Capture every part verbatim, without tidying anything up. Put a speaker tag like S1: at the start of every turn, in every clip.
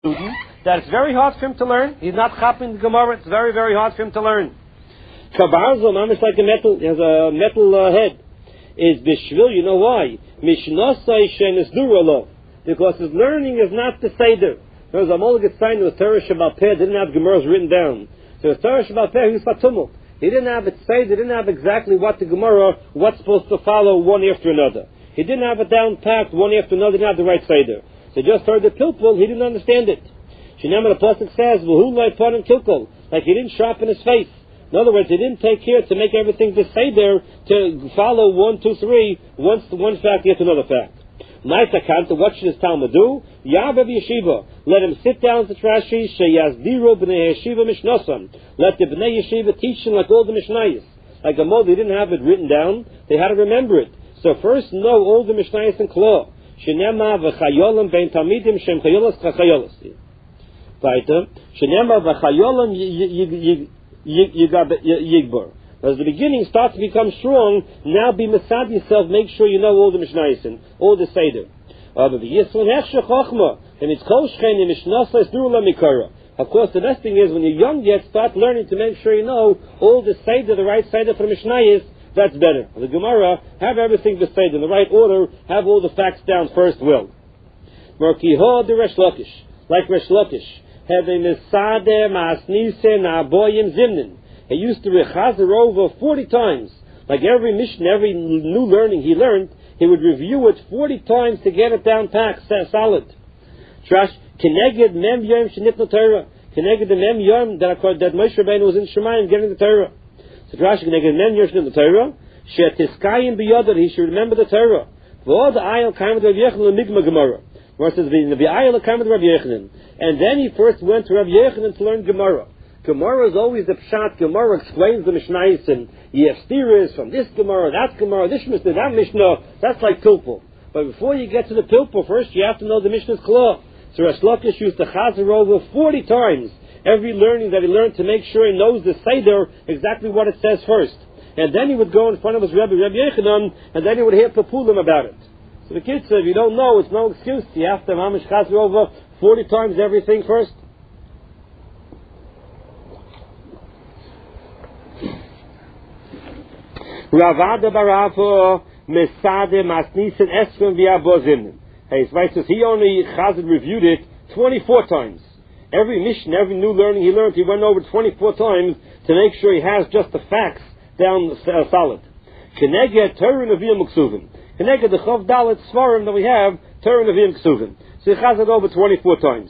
S1: student that it's very hard for him to learn. He's not chapping the Gemara. It's very, very hard for him to learn. Kabarzel, mamish like a metal, he has a metal uh, head. Is bishvil, you know why? Mishnasai shenis duralo, because his learning is not the seder. There was a Mulligat sign with Torah Shabbat Peh, didn't have Gemaras written down. So the Torah Shabbat Peh, he was fatumul. He didn't have it say, he didn't have exactly what the Gemara, what's supposed to follow one after another. He didn't have it down packed one after another, didn't have the right seder. So just heard the pilpul, he didn't understand it. Shinema the Pasuk says, V'hu lo yipon kilkul, like he didn't sharpen his face. In other words, he didn't take care to make everything the seder to follow one, two, three, once one fact, yet another fact. Ma'ita what should his Talmud do? Yabev Yeshiva, let him sit down to Rashi, sheyazdiru b'nei Yeshiva mishnosam. Let the b'nei Yeshiva teach him like all the Mishnayos. Like a Mo, they didn't have it written down, they had to remember it. So first know all the Mishnayos in Klo. Shenema v'chayolam bein tamidim shem chayolas chayolas. Weiter. Shenema v'chayolam yigbar. As the beginning starts to become strong, now be mesad yourself, make sure you know all the Mishnayos and all the Seder. Of course, the best thing is when you're young yet, start learning to make sure you know all the Seder, the right Seder for Mishnayos. That's better. The Gemara, have everything to say in the right order, have all the facts down first will. Merkiho de Resh Lakish, like Resh Lakish, have a Mesader Masnise Naboyim Zimnin. He used to rechazer over forty times. Like every mission, every new learning he learned, he would review it forty times to get it down packed, solid. Trash, Keneged Mem Yom Shenitna Torah. Keneged the Mem Yom that that Moshe Rabbeinu was in Shemayim getting the Torah. So Rashi Keneged Mem Yom Shenitna Torah. Shetiskayim biyodar, he should remember the Torah. V'od ayel kaim Rav Yechanan Migma Gemara. Where it says the ayel kaim Rav Yechanan. And then he first went to Rav Yechanan to learn Gemara. Gemara is always the pshat. Gemara explains the Mishnayos and Yeftiris from this Gemara, that Gemara, this Mishnah, that Mishnah. That's like pilpul. But before you get to the pilpul, first you have to know the Mishnah's Kla. So Resh Lakish used to chazer over forty times every learning that he learned to make sure he knows the Seder, exactly what it says first. And then he would go in front of his Rebbe, Rebbe Yechanan, and then he would hear papulim about it. So the kid said, if you don't know, it's no excuse. You have to mamish chazer over forty times everything first. Ravada Barafo Mesade Masnisen Esrim Viabozim. Hey, so he only Chazid reviewed it twenty-four times. Every mission, every new learning he learned, he went over twenty-four times to make sure he has just the facts down uh, solid. Keneged Torah Nevi'im Ksuvim. Keneged the Chav Dalet Svarim that we have, Torah Nevi'im Ksuvim. So he Chazid over twenty-four times.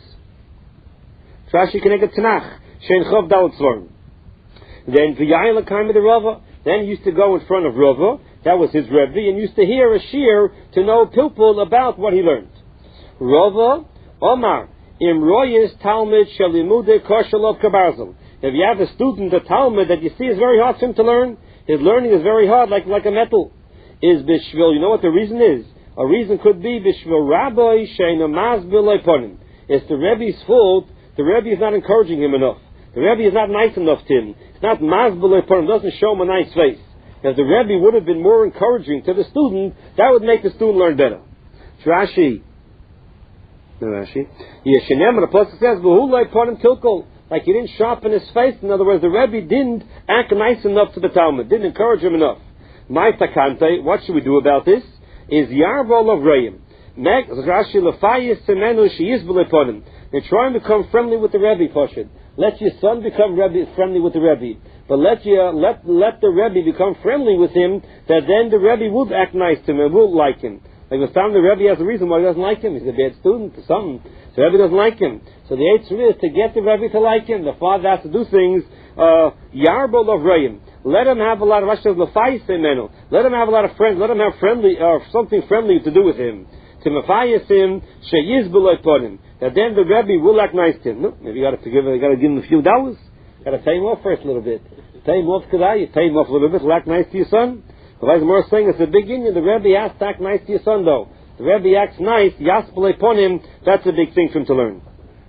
S1: Rashi Keneged Tanakh, Shein Chav Dalet Svarim. Then V'yayla came with the Rava. Then he used to go in front of Rava, that was his Rebbe, and used to hear a shir to know pilpul about what he learned. Rava, Omar, Imroyis Talmud Shalimude Koshalov Kabarzel. If you have a student, a Talmud that you see is very hard for him to learn, his learning is very hard, like, like a metal. Is Bishvil, you know what the reason is? A reason could be Bishvil Rabbi Sheinamaz Bilayponim. It's the Rebbe's fault, the Rebbe is not encouraging him enough. The Rebbe is not nice enough to him. It's not mazbul upon him, doesn't show him a nice face. If the Rebbe would have been more encouraging to the student, that would make the student learn better. Rashi, no Rashi, Yeshenem, the Apostle says, "V'hu lo upon him kilkol," like he didn't sharpen his face. In other words, the Rebbe didn't act nice enough to the Talmud, didn't encourage him enough. My takante, what should we do about this? Is Yarvol of Reim. Meg Rashi lefayis semenu sheyizbul upon him. They're trying to become friendly with the Rebbe, Pashid. Let your son become Rebbe, friendly with the Rebbe. But let your, let, let the Rebbe become friendly with him, that then the Rebbe will act nice to him and will like him. Like the time the Rebbe has a reason why he doesn't like him. He's a bad student or something. So the Rebbe doesn't like him. So the answer is to get the Rebbe to like him. The father has to do things, Yarbol of Reim. Let him have a lot of, let him have a lot of friends, let him have friendly, or uh, something friendly to do with him. To mafayis him, sheyizbul upon him. That then the Rebbe will act nice to him. No, maybe you got to give, you got to give him a few dollars. Got to pay him off first a little bit. Pay him off kedai. You pay him off a little bit. Will act nice to your son. The Vice More saying it's a big Indian. The Rebbe has to act nice to your son, though. The Rebbe acts nice. Yaspel upon him. That's a big thing for him to learn.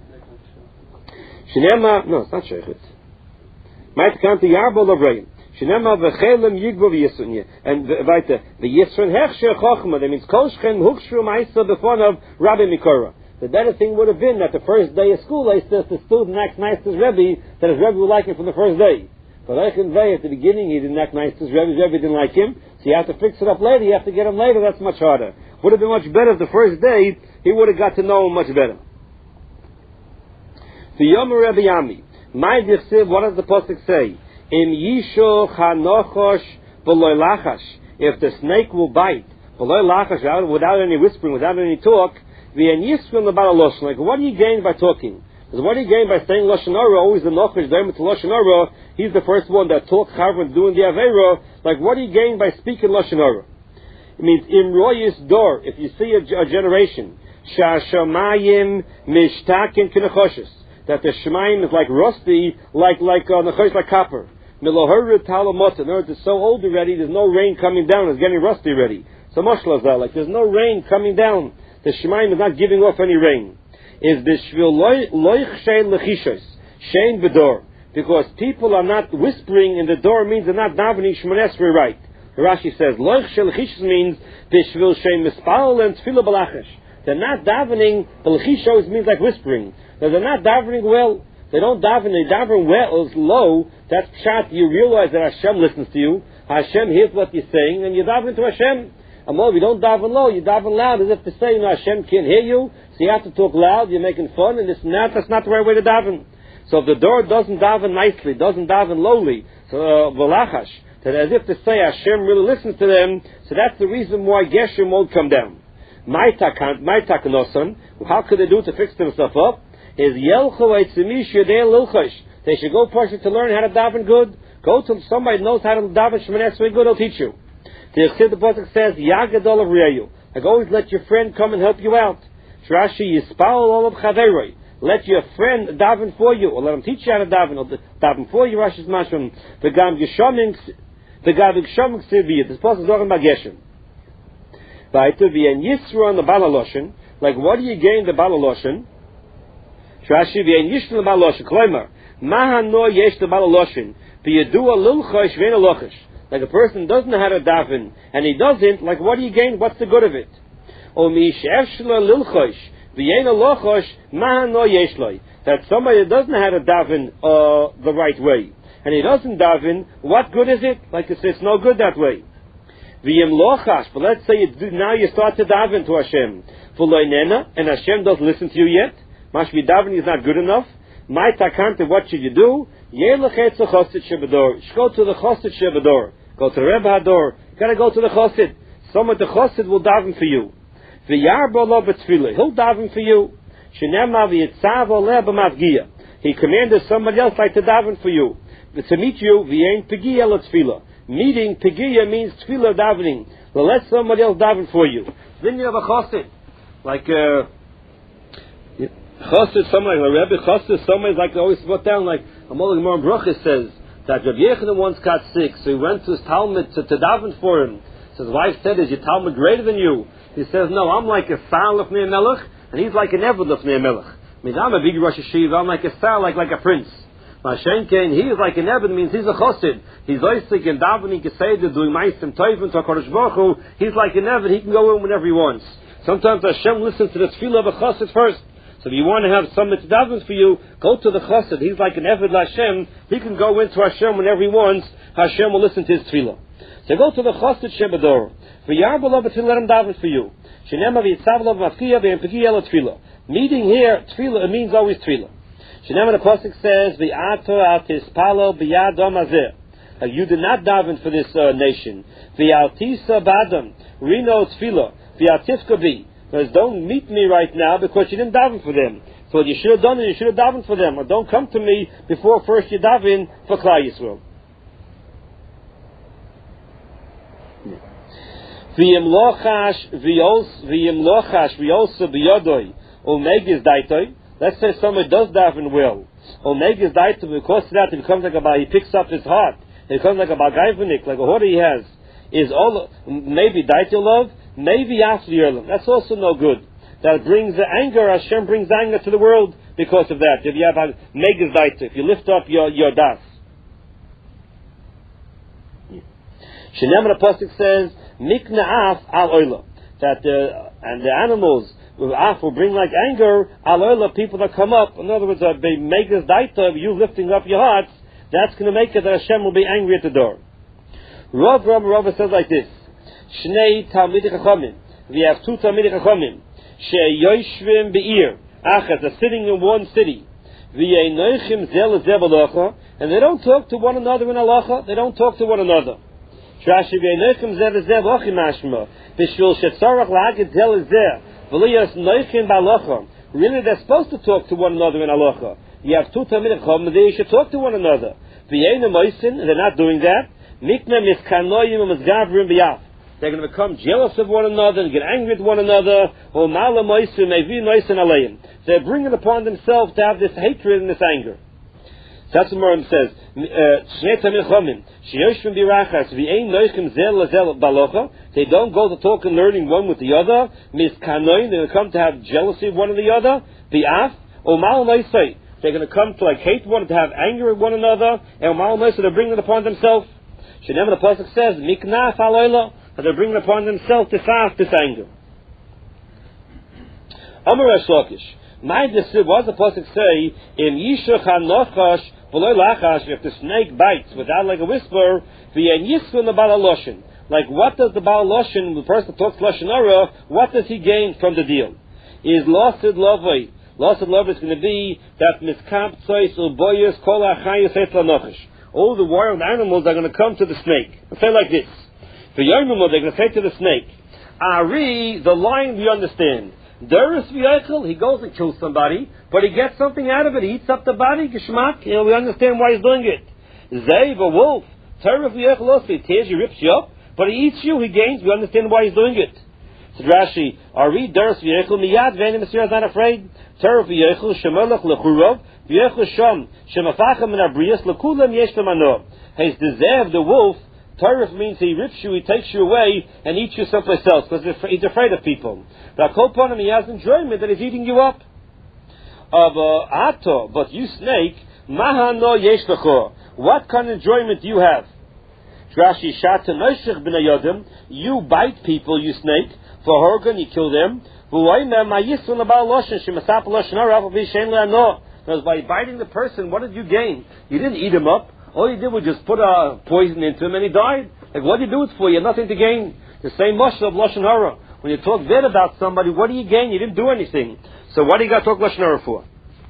S1: Shinema, no, it's not sheikhet. Might come to Yarbol of Reim. Shinema v'chelim yigbo v'yisunya. And weiter, the Yisron hechsher chochma. That means kol shchem hukshru ma'isa b'fonav Rabbi Mikora. The better thing would have been that the first day of school, they says the student acts nice to his Rebbe, that his Rebbe would like him from the first day. But I can say at the beginning he didn't act nice to his Rebbe, his Rebbe didn't like him, so you have to fix it up later, you have to get him later, that's much harder. Would have been much better if the first day he would have got to know him much better. The Yom Rebbe Yami, my Dichsiv, what does the Pasuk say? Im Yisho Chanochosh V'loy Lachash, if the snake will bite, V'loy Lachash, without any whispering, without any talk, V'en Yisrim L'Bal Lashon, like what do you gain by talking? Because what do you gain by saying Lashon Hara? Always the Nochash, the Emet Lashon Hara, he's the first one that talks Chaver and doing the Aveira, like what do you gain by speaking Lashon Hara? It means Im Royis Dor, if you see a, a generation, Sha'ashamayim Mishtakin Kinechoshes, that the Shemayim is like rusty, like like uh, Nechosh, like copper. Milohara Talamot, in other words, it's so old already, there's no rain coming down, it's getting rusty already. So Mashla is that, like there's no rain coming down, the Shemayim is not giving off any rain. Is the Shvil Loich Shein Lechishos, Shein Bedor, because people are not whispering in the door means they're not davening Shmones Esrei right. Rashi says, Loich Shein Lechishos means the Shvil Shein Mispal and Tfilah Balachash. They're not davening, the Lechishos means like whispering. They're not davening well. They don't daven, they daven well, low. That's pshat. You realize that Hashem listens to you. Hashem hears what you're saying, and you daven to Hashem. And well, if you don't daven low, you daven loud, as if to say, you know, Hashem can't hear you, so you have to talk loud, you're making fun, and this and that. That's not the right way to daven. So if the door doesn't daven nicely, doesn't daven lowly, so v'lachash, that as if to say Hashem really listens to them, so that's the reason why Geshem won't come down. My takanosan, how could they do to fix themselves up? Is Yelchu Eitzimish Yodei Lilchosh. They should go person to learn how to daven good. Go to somebody who knows how to daven Shemoneh Esrei good, he'll teach you. The Chassid Pasuk says, Yagadol of Reyu. Like always let your friend come and help you out. Shrashi Yispal all of Chaveroi. Let your friend daven for you, or let him teach you how to daven, or daven for you, Rashi's Mashram. The Gam Geshomim, the Gam Geshomim Ksiviyah. This Pasuk is talking about Geshem. Vaita V'en Yisro on the Balaloshin. Like what do you gain the Balaloshin? Rashi v'ein yishn l'baloshin. Kloimer, mahan no yesh l'baloshin. V'yedu a lilchosh v'ein a lochish. Like a person doesn't know how to daven, and he doesn't, like what do you gain? What's the good of it? O mi she'ef shlo lilchosh v'ein a lochosh, mahan no yesh loy. That somebody that doesn't know how to daven uh, the right way, and he doesn't daven, what good is it? Like it's, it's no good that way. V'yem lochash, but let's say you do, now you start to daven to Hashem. V'loy nena, and Hashem doesn't listen to you yet. Mashvi davening is not good enough. My takante, what should you do? Yelachetz chosid shebador. Go to the chosid shebador. Go to the Rebbe Hador. You gotta go to the chosid. Someone the chosid will daven for you. V'yarbo lo b'tfilah. He'll daven for you. Shenema v'yitzav oleh b'mavgiya. He commanded somebody else like to daven for you. To meet you, v'yein pegiya l'tfilah. Meeting pegiya means tfilah davening. Well, let somebody else daven for you. Then you have a chosid. Like, uh, Chassid, somebody like Rebbe Chassid, somebody like they always put down, like Amal Gemara Brachas says that Rabbi Yechanan once got sick, so he went to his Talmud to, to daven for him. So his wife said, "Is your Talmud greater than you?" He says, "No, I'm like a Sal of Nei Melech, and he's like an Eved of Nei Melech. I mean, I'm a big Rosh Hashiva, I'm like a Sal, like like a prince. Mashen Kain, he is like an Eved, means he's a Chassid. He's oisik and davening, Geseder, doing Ma'asim Tovim to HaKadosh Baruch Hu. He's like an Eved, he can go in whenever he wants. Sometimes Hashem listens to the tefillah of a Chassid first. So if you want to have somebody to daven for you, go to the chassid. He's like an Eved Hashem. He can go into Hashem whenever he wants. Hashem will listen to his tefillah. So go to the chassid shebador. V'yarbo lo b'tfilah, let him daven for you. Shenema v'yitzav lo b'mafkiya v'yem pegiya lo tefillah. Meeting here, tefillah, it means always tefillah. Shenema the pasuk says, v'ato al tispalo b'yadom azeh. Like you did not daven for this uh, nation. V'yaltisa badam rino tefillah v'yatifka bi. Because don't meet me right now because you didn't daven for them. So what you should have done is you should have davened for them. Or don't come to me before first you daven for Klal Yisrael. V'yim lochash v'yim lochash v'yosa b'yodoi omegas daitoi. Let's say somebody does daven well. Omegas daitoi, because of that it becomes like a, he picks up his heart. It becomes like a bagayvanik, like a hoda he has. Is all maybe daitoi love? Maybe after Yerlim. That's also no good. That brings the anger. Hashem brings anger to the world because of that. If you have a megas daita, if you lift up your, your das. Shenem the pasuk says, Mikna'af al oila. That the, and the animals will bring like anger, aloyla, people that come up. In other words, uh, they make this daita, you lifting up your hearts, that's going to make it that Hashem will be angry at the door. Rav Rav Rav says like this, Shnei Talmidei Chachamim. We have two Talmidei Chachamim. She'yoshvim be'ir. Achas, they're sitting in one city. V'yeinochim zel zeh b'alacha. And they don't talk to one another in halacha. They don't talk to one another. Shashi v'yeinochim zel zeh b'alacha mashma. B'shvil shetzarach la'agid zel zeh. V'liyas noichim b'alacha. Really, they're supposed to talk to one another in halacha. You have two Talmidei Chachamim, they should talk to one another. V'yeinu moisin, and they're not doing that. Mikna miskanoyim u'mizgavrim b'yaf. They're going to become jealous of one another and get angry at one another. Or mala moisin mevi moisin aleim. They're bringing upon themselves to have this hatred and this anger. That's what Morim says. Shnei Talmidei Chachamim sheyoshvim birachas v'ein noichim zel lezel b'alocha. They don't go to talk and learning one with the other. Miskanoyim, they're going to come to have jealousy of one of the other. B'af or mala moisin. They're going to come to like hate one, to have anger at one another, and malmos, they're bringing it upon themselves. Shenem the pasuk says, "Miknaf aloyla," that they're bringing upon themselves to fast this anger. Amar Resh Lakish, my desib, what does the pasuk say? In yishach hanochash v'loy lachash, if the snake bites without like a whisper, v'yen yisfun the bal haloshin. Like what does the bal haloshin, the person talks lashon hara, what does he gain from the deal? Is losid lovay. Loss of love is going to be that miskamp tzois uboyes kol achayus et lanochish. All the wild animals are going to come to the snake. Let's say like this. For Yomimah, they're going to say to the snake, Ari, the lion, we understand. Derus v'yechel, he goes and kills somebody, but he gets something out of it. He eats up the body, geshmak, you know, we understand why he's doing it. Zev, a wolf, terus v'yechel also, he tears you, rips you up, but he eats you, he gains, we understand why he's doing it. Said Rashi, Ari, Derus v'yechel, miyad, v'enim is not afraid. Teruf v'yechel shemelach lechurov v'yechel sham shemafachem min abrias lekulam yesh lemano. He's the zev, the wolf. Teruf means he rips you, he takes you away, and eats you someplace else because he's afraid of people. But kolponim, he has enjoyment that he's eating you up. Of ato, but you snake, mahano yesh lecho. What kind of enjoyment do you have? Rashi shata noishich b'nayodim. You bite people, you snake. For horgan, you kill them. Because by biting the person, what did you gain? You didn't eat him up. All you did was just put a poison into him and he died. Like, what do you do it for? You have nothing to gain. The same mushal of Lashon Hara. When you talk bad about somebody, what do you gain? You didn't do anything. So what do you got to talk Lashon Hara for?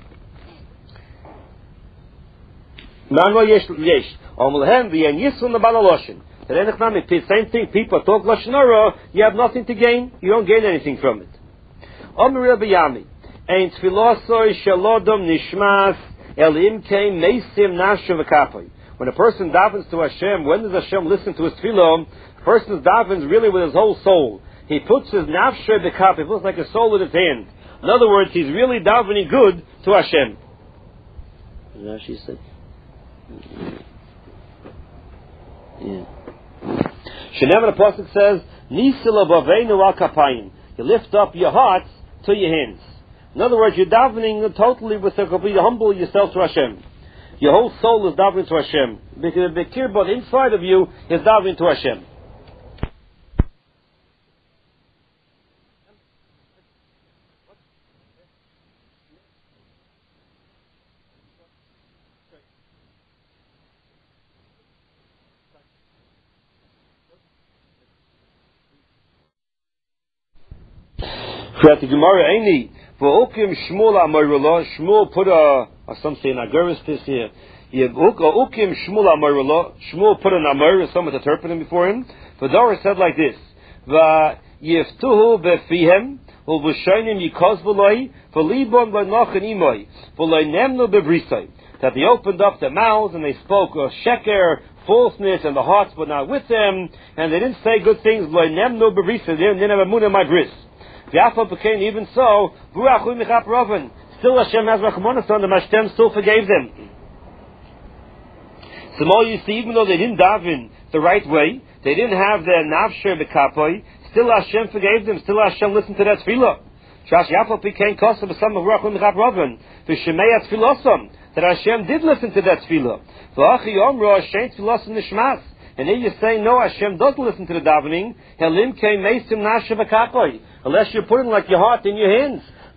S1: The same thing, people talk Lashon Hara, you have nothing to gain, you don't gain anything from it. When a person davens to Hashem, when does Hashem listen to his tefillah? The person davens really with his whole soul. He puts his nafshe b'kaf, he puts like a soul with his hand. In other words, he's really davening good to Hashem. Rashi said. Yeah. Shenem the pasuk says, "Nisila b'aveinu al kapayim." You lift up your hearts to your hands. In other words, you're davening totally with a complete humble yourself to Hashem. Your whole soul is davening to Hashem because the kirbon inside of you is davening to Hashem. The Gemara Eini for Ukim Shmuel Amarullah. Shmuel put a, or some say an aguris this here. Ukim Shmuel Amarullah. Shmuel put an amar, someone interpreting before him. For Dora said like this: Va yiftuhu befihem ulv'shaynim yikos v'loi v'libon v'nachan imoi v'loi nemnu bevrisai. That they opened up their mouths and they spoke of sheker, falseness, and the hearts were not with them, and they didn't say good things. V'loi nemnu bevrisai. They didn't have a moon in my bris. Even so, still Hashem has rachmanas on them. Hashem still forgave them. So more you see, even though they didn't daven the right way, they didn't have their nafsher b'kapoi, still Hashem forgave them. Still Hashem listened to that tefillah. Shash Yafal became kosa b'sam of rachum mechap raven v'shemei tefillosam, that Hashem did listen to that tefillah. V'achi yomro Hashem tefillosam nishmas. And then you say, no, Hashem doesn't listen to the davening. Helim came meisim nashe b'kapoi. unless you're putting like your heart in your hands.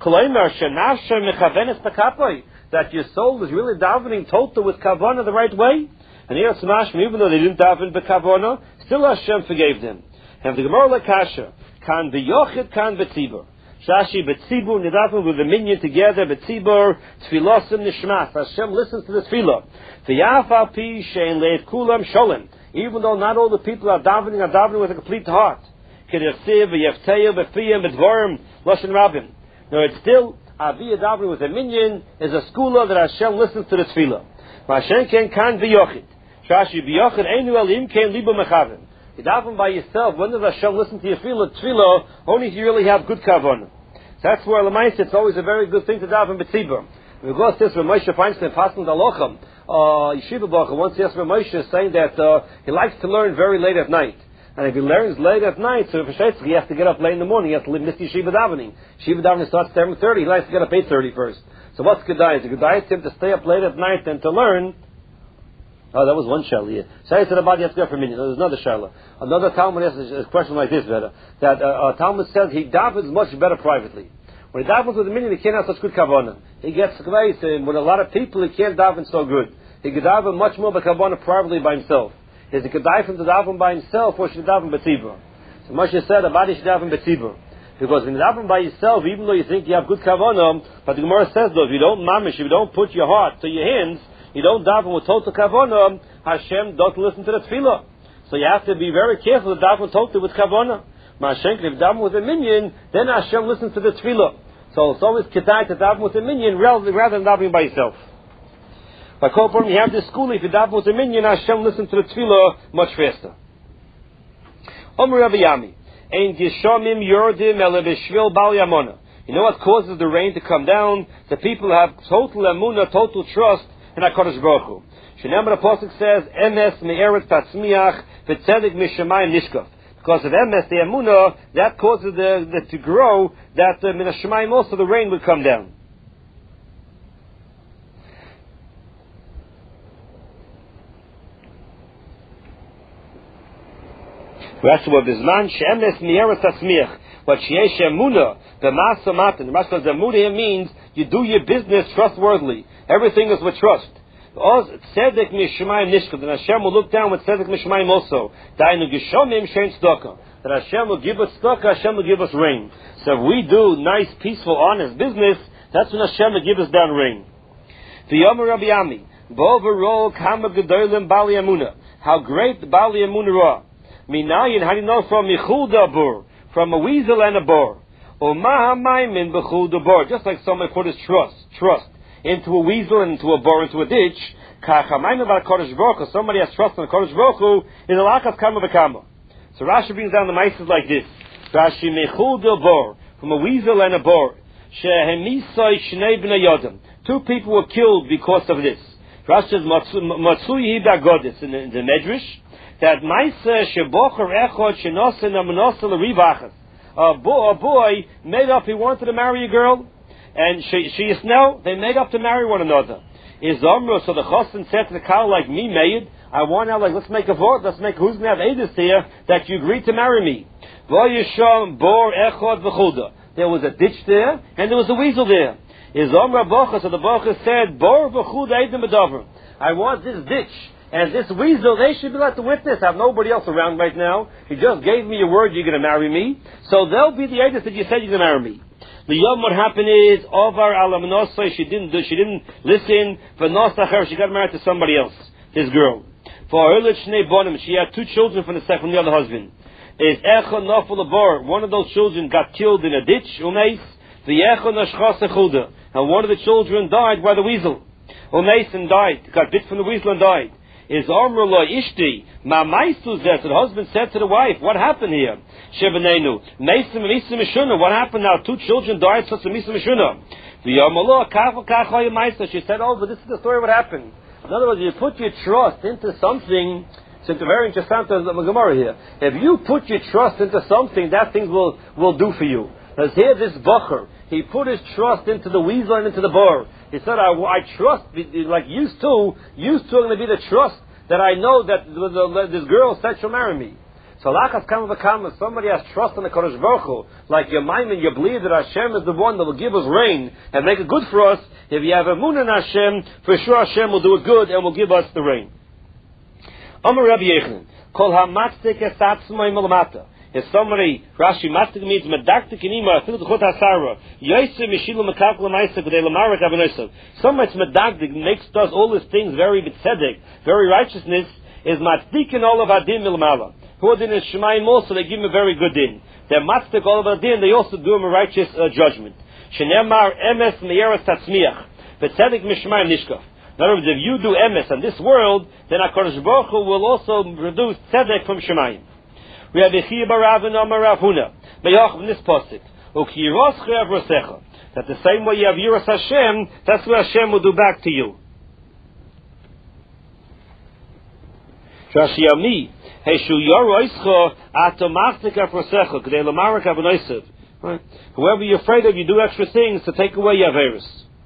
S1: That your soul is really davening total with kavana the right way. And here it's mashma, even though they didn't daven bekavana, still Hashem forgave them. And the Gemara lekasha, kan beyochid, kan betzibur. Shashi betzibur, nidaven with the minion together, betzibur, tfilosim nishmas. Hashem listens to the tefillah. V'yaf al pi shein le'et kulam sholem. Even though not all the people are davening, are davening with a complete heart. K'dersiv, v'yefteya, v'fiyam, v'dvorim, loshen rabim. No, it's still, aviyah davening with a minion is a skula that Hashem listens to the tefillah. Hashem ken kan beyochid. Shashi beyochid, einu elim ken libo mechavim. You daven by yourself. When does Hashem listen to your tefillah? Tefillah, only if you really have good kavanah. That's where Lamaisa, it's always a very good thing to daven betzibur. We go to this when Moshe Feinstein passing the Alocham, uh, Yeshiva Baruch, once he asked Moshe, saying that uh, he likes to learn very late at night. And if he learns late at night, so if he has to get up late in the morning, he has to miss Yeshiva davening. Yeshiva davening starts at seven thirty, he likes to get up eight thirty first. So what's Kedai? The Kedai is him to stay up late at night and to learn. Oh, that was one shayla. Yeah. Say to the body, you have to go for a minute. There's another shayla. Another Talmud asks a question like this better. That uh, uh, Talmud says he davens much better privately. When he davens with a minyan, he can't have such good kavanah. He gets great, and with a lot of people, he can't daven so good. He could daven much more by kavanah privately by himself. Is he could daven to daven by himself, or should he daven betzibur? So Moshe said, a body should daven betzibur. Because when you daven by yourself, even though you think you have good kavanah, but the Gemara says though, if you don't mamish, if you don't put your heart to your hands, you don't daven with total kavanah, Hashem doesn't listen to the tefillah. So you have to be very careful to daven totally with kavanah. Ma'ashen, if you daven with a minion, then Hashem listens to the tefillah. So it's always kedai to daven with a minion rather, rather than davening by yourself. By Kolpon, you have this school, if you daven with a minion, Hashem listens to the tefillah much faster. Omer Rabbi Yami, Ein Gishamim Yordim Ele B'Shvil Bal Yamona. You know what causes the rain to come down? The people have total emunah, total trust in HaKadosh Baruch Hu. Shenamar the Pasuk says, Emes me'eret tatzmiach v'tzedek mishamayim nishkaf. Because of Emes, the emunah, that causes the, the to grow, that uh, min hashamayim also the rain would come down. That's what Bizman she'emes me'eret tatzmiach. But sheyesh emunah, the masa matan. The Rashi says emunah means you do your business trustworthily. Everything is with trust. Tzedek mishamayim nishkaf. Then Hashem will look down with tzedek mishamayim also. Dainu gishomim shein tzedakah. That Hashem will give us tzedakah, Hashem will give us rain. So if we do nice, peaceful, honest business, that's when Hashem will give us down rain. V'yomer Rabbi Yami, bo v'rol kama gedolim bali amuna. How great the bali amuna are. Minayin, how do you know from michul dabur? From a weasel and a boar. Or mahamaymin b'chul dabur. Just like somebody put his trust, trust. into a weasel, into a boar, into a ditch, somebody has trust in the Kodesh Baruch Hu, in the lakas kama v'kama. So Rashi brings down the ma'ases like this. Rashi mechul del bor, from a weasel and a boar. Shehemisai shnei b'nei yodam. Two people were killed because of this. Rashi says, Matsui hibagodis, in the Medrash, that ma'ase shebocher echod shenosen amanosa l'rivachas. A boy made up, he wanted to marry a girl, and she, she is now, they made up to marry one another. Is Omro, so the Chosn said to the cow, like me, made, I want now, like, let's make a vote, let's make, who's going to have Edis here, that you agreed to marry me. V'yisham bor echod v'chuda. There was a ditch there, and there was a weasel there. Is Omro Bocha, so the Bocha said, bor v'chuda edim b'dover. I want this ditch, and this weasel, they should be let the witness. I have nobody else around right now. You just gave me your word, you're going to marry me. So they'll be the Edis that you said you're going to marry me. The yom what happened is Ovar Alamnosai, she didn't do, she didn't listen. For Nosacher, she got married to somebody else, this girl. For Erlich Shnei Bonim, she had two children from the second, from the other husband. Is Echon Nofel Abor, one of those children got killed in a ditch, Umeis. The Echon Nashchas Echuda, and one of the children died by the weasel. Umeis and died, got bit from the weasel and died. Is Amrullah Ishti, Ma Maistu Zet, the husband said to the wife, what happened here? Shebenenu, Meisim Misa Mishuna, what happened now? Two children died, such a Misa Mishuna. The Yamallah, Kafa Kachoy Maisa, she said, oh, but this is the story of what happened. In other words, you put your trust into something, it's very interesting to the Gemara here. If you put your trust into something, that thing will, will do for you. As here, this Bacher, he put his trust into the weasel and into the boar. He said, I, I trust, like used to, used to going to be the trust that I know that the, the, this girl said she'll marry me. So Talachas kama v'kama, somebody has trust in the Kodesh Baruch Hu, like your mind and you believe that Hashem is the one that will give us rain and make it good for us. If you have a moon in Hashem, for sure Hashem will do it good and will give us the rain. Amar Rabbi Yechanan, Kol ha'matzik esatzmai malamata. If somebody, Rashi matzik means medaktik inima, afil d'chot hasara, yoyse mishilu mekak l'maisa k'dei l'marak avanosav. Somebody medaktik makes, does all these things very b'tzedek, very righteousness, is matzikin all of adin milmala. Who are in Shemayim also, they give him a very good din. They're matzik all of adin, they also do him a righteous uh, judgment. Shenemar emes meyeras tatzmiach, b'tzedek mishmayim nishkaf. In other words, if you do emes in this world, then HaKadosh Baruch Hu will also produce tzedek from Shemayim. We have Yechia Barav and Amar Rav Huna. Me'yoch in this pasuk. U'kiyiros che'av rosecha. That the same way you have Yiras Hashem, that's what Hashem will do back to you. Rashi Yami. Heishu yoroischa atomachtika rosecha. K'dei l'marak avanosav. Right? Whoever you're afraid of, you do extra things to take away your virus.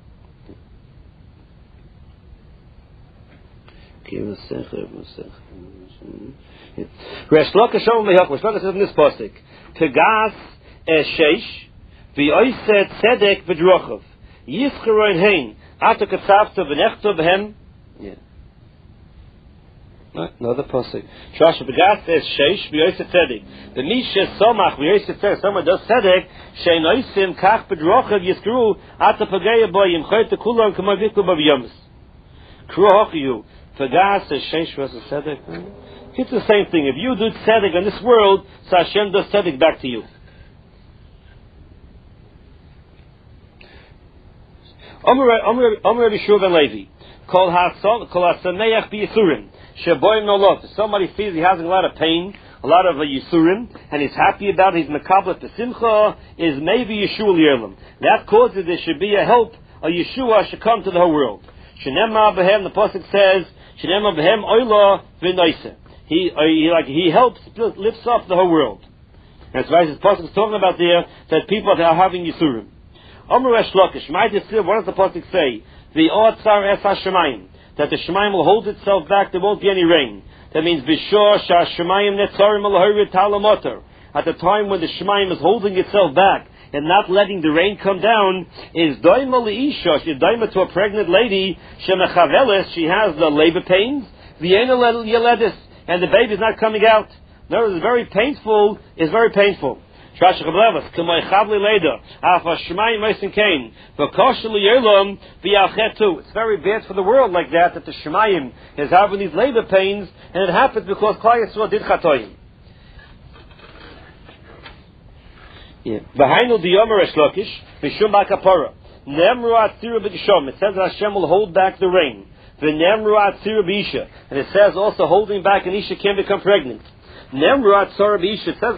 S1: Resh Lakish says in this pasuk, Tegas Sheish v'oiseh tzedek v'drochav yischroin hein ata katzavta v'nechto b'hem. Yeah. Another pasuk. Trash Tegas Sheish v'oiseh tzedek. The mishe somach v'oiseh tzedek. Someone does tzedek. Shein oisim kach v'drochav yiskru ata pagaya boyim chayte kulam k'maviklu b'v'yomis. Kru hochiyu. Tegas Sheish v'oiseh tzedek. It's the same thing. If you do tzedek in this world, so Hashem does tzedek back to you. Omer Rabbi Shua ben Levi, Kol hasameach b'yisurim, sheboim nolot. Somebody sees he has a lot of pain, a lot of uh, yisurim, and he's happy about it, he's mekablet b'simcha, is maybe Yeshua l'yerlim. That causes there should be a help, a Yeshua should come to the whole world. Shenema b'hem, the pasuk says, Shenema b'hem oila v'noiseh. He, uh, he like he helps lifts up the whole world. And that's why this pasuk is talking about there that people that are having yisurim. Amar Resh Lakish, might it still? What does the pasuk say? The otzar es hashemayim, that the shemayim will hold itself back. There won't be any rain. That means b'shor shashemayim netzarim alahiri talamoter. At the time when the shemayim is holding itself back and not letting the rain come down, is doima leisha. She's doima to a pregnant lady. Shemechaveles, she has the labor pains. V'yena yeledis. And the baby is not coming out. No, it's very painful. It's very painful. It's very bad for the world like that, that the Shemayim is having these labor pains, and it happens because Klal Yisrael did chatoim. V'hainu diyomer Resh Lakish mishum ba'kapara nemru atziru b'gishom. It says that Hashem will hold back the rain. And it says also holding back an Isha can become pregnant. Nemru atzara b'isha. It says